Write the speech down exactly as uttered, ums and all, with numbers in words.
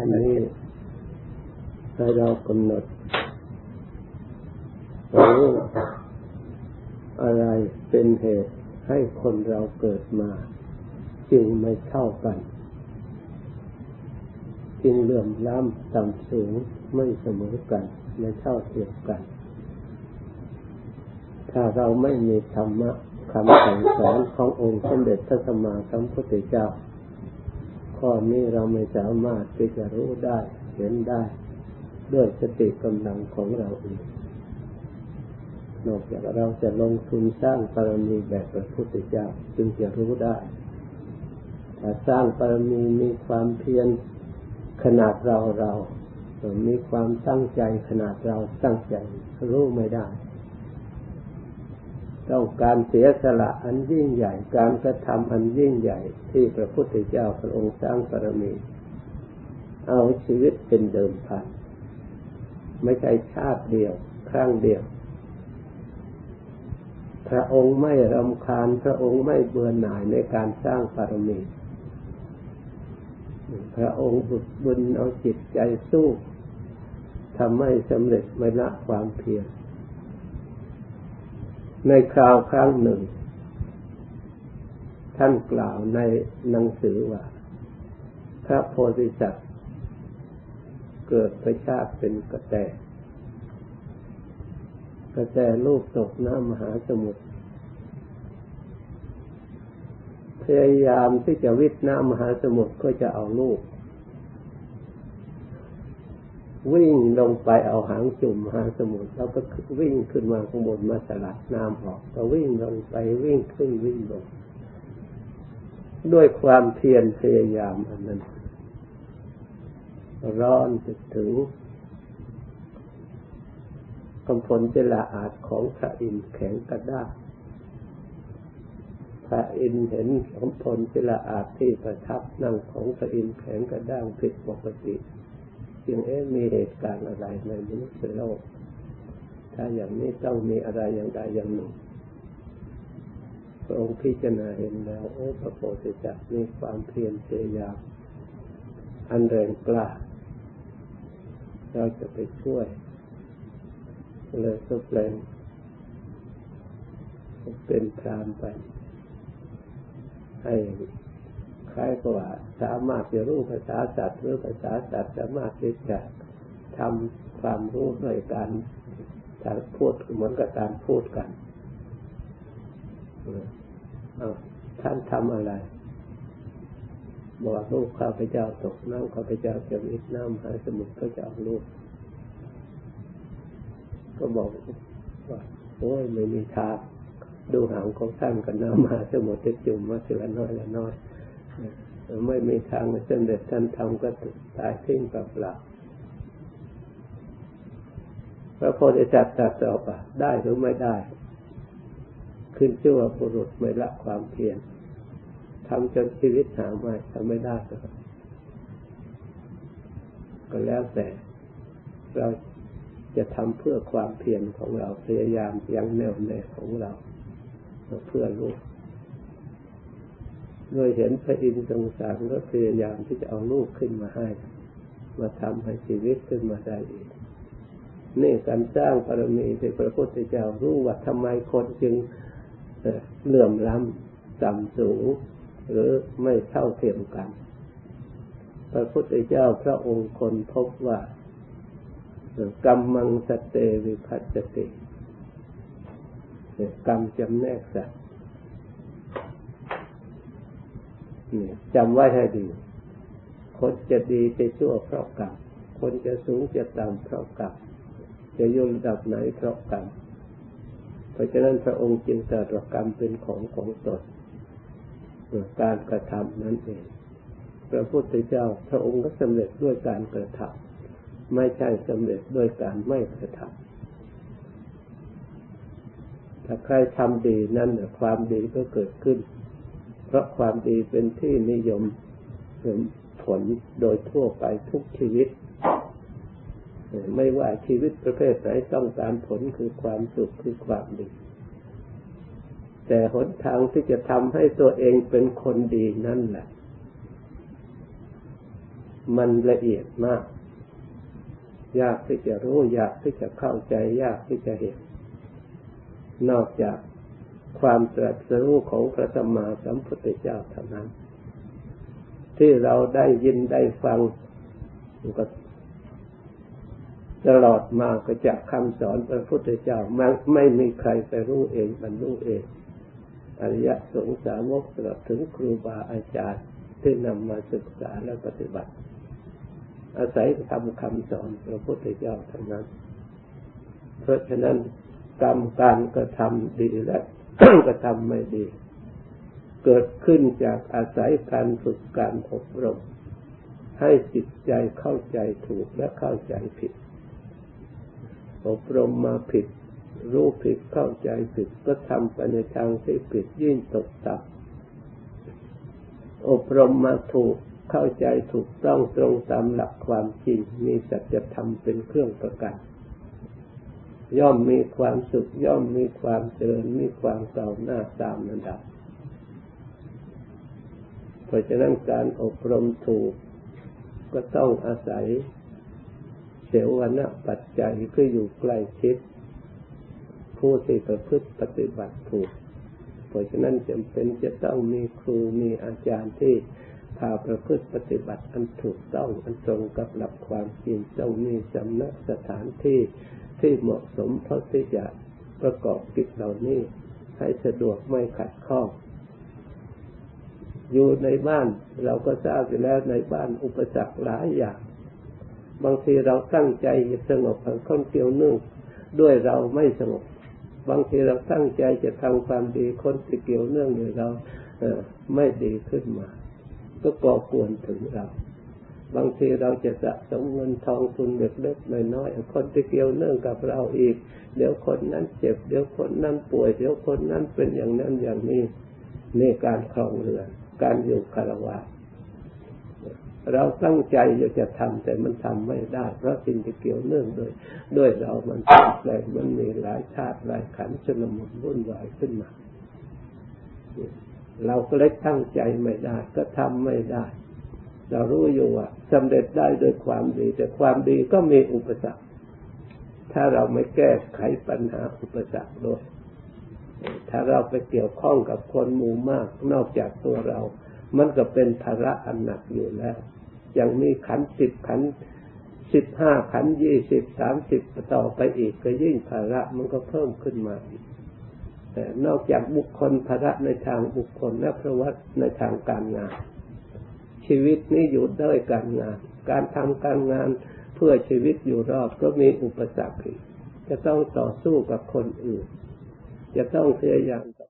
นี้ให้เรากำหนดรู้อะไรเป็นเหตุให้คนเราเกิดมาจึงไม่เท่ากันจึงเหลื่อมล้ำต่ำสูงไม่เสมอกันไม่เท่าเทียมกันถ้าเราไม่มีธรรมะคำสั่งสอนขององค์สมเด็จพระสัมมาสัมพุทธเจ้าข้อนี้เราไม่สามารถที่จะรู้ได้เห็นได้ด้วยสติกำลังของเราเองนอกจากเราจะลงทุนสร้างบารมีแบบพระพุทธเจ้าจึงจะรู้ได้ถ้าสร้างบารมีมีความเพียรขนาดเราเรามีความตั้งใจขนาดเราตั้งใจรู้ไม่ได้ต้องการเสียสละอันยิ่งใหญ่การกระทำอันยิ่งใหญ่ที่พระพุทธเจ้าพระองค์สร้างบารมีเอาชีวิตเป็นเดิมพันไม่ใช่ชาติเดียวครั้งเดียวพระองค์ไม่รำคาญพระองค์ไม่เบื่อหน่ายในการสร้างบารมีพระองค์ฝึกบุญเอาจิตใจสู้ทำให้สำเร็จไม่ละความเพียรในคราวครั้งหนึ่งท่านกล่าวในหนังสือว่าพระโพธิสัตว์เกิดพระชาติเป็นกระแตกระแตลูกตกน้ำมหาสมุทรพยายามที่จะวิทย์น้ำมหาสมุทรก็จะเอาลูกวิ่งลงไปเอาหางจุ่มมหาสมุทรแล้วก็วิ่งขึ้นมาข้างบนมาสลัดน้ำออกก็วิ่งลงไปวิ่งขึ้นวิ่งลงด้วยความเพียรพยายามอันนั้นร้อนถึงกำพลเจลาอาจของพระอินทร์แข็งกระด้างพระอินทร์เห็นกำพลเจลาอาจที่ประทับนั่งของพระอินทร์แข็งกระด้างผิดปกติจึงเอ๊ะมีเหตุการณ์อะไรในมนุษย์โลกถ้าอย่างนี้ต้องมีอะไรอย่างใดอย่างหนึ่งพระองค์พิจารณาเห็นแล้วโอ้พระโพธิสัตว์มีความเพียรพยายามอันแรงกล้าเราจะไปช่วยเลยก็แปลงเป็นพรามไปให้คล้ายกับว่าสามารถจะรู้ภาษาสัตว์หรือภาษาสัตว์สามารถที่จะทำความรู้ด้วยการพูดเหมือนกับการพูดกันท่านทำอะไรบอกลูกข้าพเจ้าตกน้ำข้าพเจ้าจะวิทย์น้ำมหาสมุทรก็จะเอาลูกก็บอกว่าโอ้ยไม่มีทางดูหางของท่านกับน้ำมหาสมุทรจะจุ่มมาเสือน้อยละน้อยไม่มีทางสำเร็จท่านทำก็ตายทิ้งเปล่าพระโพธิสัตว์ตรัสตอบว่าได้หรือไม่ได้ขึ้นชื่อว่าบุรุษไม่ละความเพียรทำจนชีวิตหาไม่ทำไม่ได้ก็แล้วแต่เราจะทำเพื่อความเพียรของเราพยายามยังแน่วแน่ของเราเพื่อลูกโดยเห็นพระอินทร์สงสารก็พยายามที่จะเอาลูกขึ้นมาให้มาทำให้ชีวิตขึ้นมาได้อีกนี่การสร้างบารมีที่พระพุทธเจ้ารู้ว่าทำไมคนจึงเหลื่อมล้ำต่ำสูงหรือไม่เท่าเทียมกันพระพุทธเจ้าพระองค์คนพบว่ากรรมังสเตวิภัสสติกรรมจำแนกสัตว์นี่จำไว้ให้ดีคนจะดีจะชั่วเพราะกรรมคนจะสูงจะต่ำเพราะกรรมจะอยู่ระดับไหนเพราะกรรมเพราะฉะนั้นพระองค์จึงตรัสว่ากรรมเป็นของของตนการกระทำนั้นเองพระพุทธเจ้าพระองค์ก็สำเร็จด้วยการกระทำไม่ใช่สำเร็จด้วยการไม่กระทำถ้าใครทำดีนั้นความดีก็เกิดขึ้นเพราะความดีเป็นที่นิยมผลโดยทั่วไปทุกชีวิตไม่ว่าชีวิตประเภทไหนต้องการผลคือความสุขคือความดีแต่หนทางที่จะทำให้ตัวเองเป็นคนดีนั่นแหละมันละเอียดมากยากที่จะรู้ยากที่จะเข้าใจยากที่จะเห็นนอกจากความตรัสรู้ของพระสัมมาสัมพุทธเจ้าเท่านั้นที่เราได้ยินได้ฟังก็ตลอดมาก็จากคำสอนพระพุทธเจ้าไม่ไม่มีใครไปรู้เองบรรลุเองอริยสงสาวกตลอดถึงครูบาอาจารย์ที่นำมาศึกษาและปฏิบัติอาศัยทำคำสอนพระพุทธเจ้าเท่านั้นเพราะฉะนั้นกรรมการกระทำดีและ กระทำไม่ดีเกิดขึ้นจากอาศัยการฝึกการอบรมให้จิตใจเข้าใจถูกและเข้าใจผิดอบรมมาผิดรู้ผิดเข้าใจผิดก็ทำไปในทางที่ผิดยิ่งตกต่ำอบรมมาถูกเข้าใจถูกต้องตรงตามหลักความจริงมีสัจธรรมเป็นเครื่องประกันย่อมมีความสุขย่อมมีความเจริญมีความก้าวหน้าตามลำดับเพราะฉะนั้นการอบรมถูกก็ต้องอาศัยเสวนาปัจจัยคืออยู่ใกล้ชิดผู้ที่ประพฤติปฏิบัติถูกเพราะฉะนั้นจำเป็นจะต้องมีครูมีอาจารย์ที่พาประพฤติปฏิบัติอันถูกต้องอันตรงกับหลักความจริงต้องมีสำนักสถานที่ที่เหมาะสมเพราะที่จะประกอบกิจเหล่านี้ให้สะดวกไม่ขัดข้องอยู่ในบ้านเราก็ทราบอยู่แล้วในบ้านอุปสรรคหลายอย่างบางทีเราตั้งใจจะสงบคนเกี่ยวเนื่องด้วยเราไม่สงบบางทีเราตั้งใจจะทำความดีคนที่เกี่ยวเนื่องด้วยเราเอ่อไม่ดีขึ้นมาก็ก่อกวนถึงเราบางทีเราจะสะสมเงินทองทุนเล็กๆน้อยๆคนที่เกี่ยวเนื่องกับเราอีกเดี๋ยวคนนั้นเจ็บเดี๋ยวคนนั้นป่วยเดี๋ยวคนนั้นเป็นอย่างนั้นอย่างนี้ในการครองเรือนการอยู่คฤหัสถ์เราตั้งใจจะทำแต่มันทำไม่ได้เพราะสิ่งที่เกี่ยวเนื่องด้วยด้วยเรามันเปลี่ยนแปลงมันมีหลายธาตุหลายขันธ์ชนมุนวุ่นวายขึ้นมาเราก็เลยตั้งใจไม่ได้ก็ทำไม่ได้เรารู้อยู่ว่าสำเร็จได้ด้วยความดีแต่ความดีก็มีอุปสรรคถ้าเราไม่แก้ไขปัญหาอุปสรรคด้วยถ้าเราไปเกี่ยวข้องกับคนหมู่มากนอกจากตัวเรามันก็เป็นภาระอันหนักอยู่แล้วอย่างนี้ขันธ์สิบขันธ์สิบห้าขันธ์ยี่สิบสามสิบต่อไปอีกก็ยิ่งภาระมันก็เพิ่มขึ้นมาอีกแต่นอกจากบุคคลภาระในทางบุคคลและประวัติในทางการงานชีวิตนี้อยู่ด้วยการงานการทำการงานเพื่อชีวิตอยู่รอดก็มีอุปสรรคจะต้องต่อสู้กับคนอื่นจะต้องพยายาม